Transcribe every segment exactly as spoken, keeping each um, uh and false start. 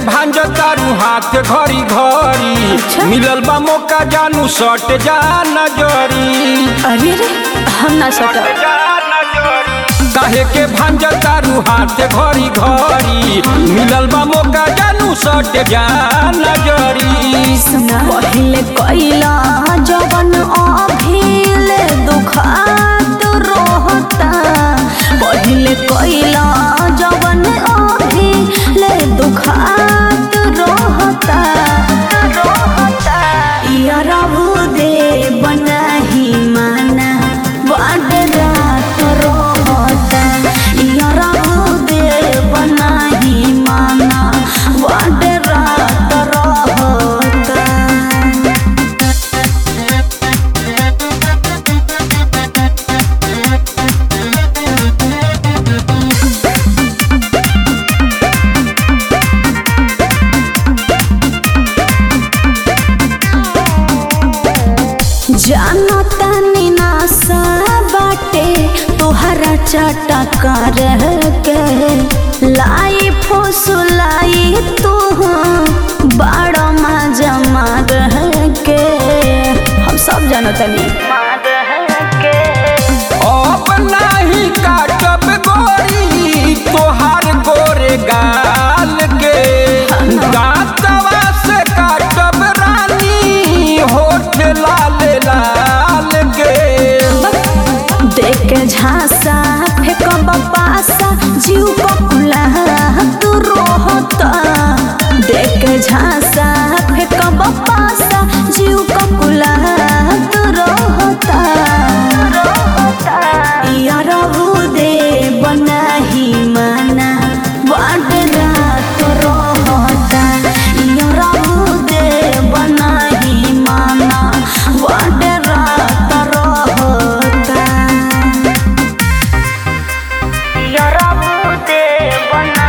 भांज तारू हाथ घड़ी घड़ी अच्छा? मिलल बा मौका जानू सट जा नजरी। अरे रे हम ना सटा काहे के भांज तारू हाथ घड़ी घड़ी मिलल बा मौका जानू सट जा नजरी। सुना पहले कैला जवन अभिले दुखात रोहता पहले कैला जवन अभिले दुखात रोहता रोहता यारा दे बनाही माना बड़ रात रोहता यारा दे बनाही माना बड़ रात रोहता। जानो तनी नासा बाटे तोहरा चटका रह के लाई फुसलाई तू बड़ा मजा मार के हम सब जानो तनी अब नाही काटब गोरी तोहार गोरे गाल के दांतवा से काटब रानी होठ लाल लाल के। देख के झांसा फेंकब पासा जीव ककुला तू रोहता देख के झांसा फेंकब पासा जीव ककुला तू रोहता यार दे बनाही माना बड़ रात रोहता यार दे बनाही माना बड़ रात रोहता यार दे बना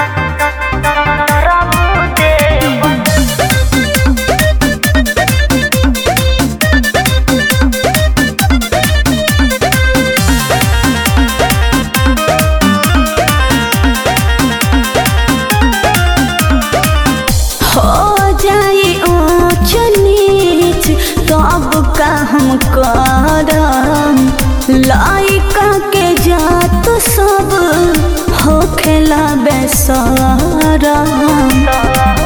हो जाई ऊंच नीच तब का हम करम लाइका के जात सब हो खेला बेसरम।